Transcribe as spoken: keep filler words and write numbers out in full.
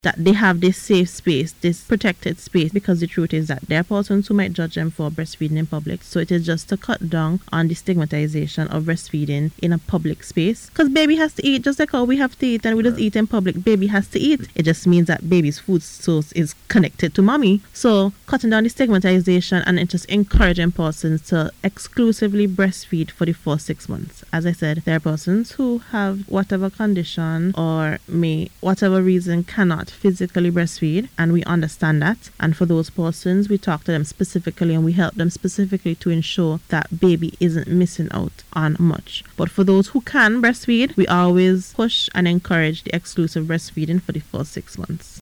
that they have this safe space, this protected space, because the truth is that there are persons who might judge them for breastfeeding in public. So it is just to cut down on the stigmatization of breastfeeding in a public space. Because baby has to eat just like how we have to eat and we just eat in public. Baby has to eat. It just means that baby's food source is connected to mommy. So cutting down the stigmatization and just encouraging persons to exclusively breastfeed for the first six months. As I said, there are persons who have whatever condition or may, whatever reason, cannot physically breastfeed, and we understand that. And for those persons, we talk to them specifically and we help them specifically to ensure that baby isn't missing out on much. But for those who can breastfeed, we always push and encourage the exclusive breastfeeding for the first six months.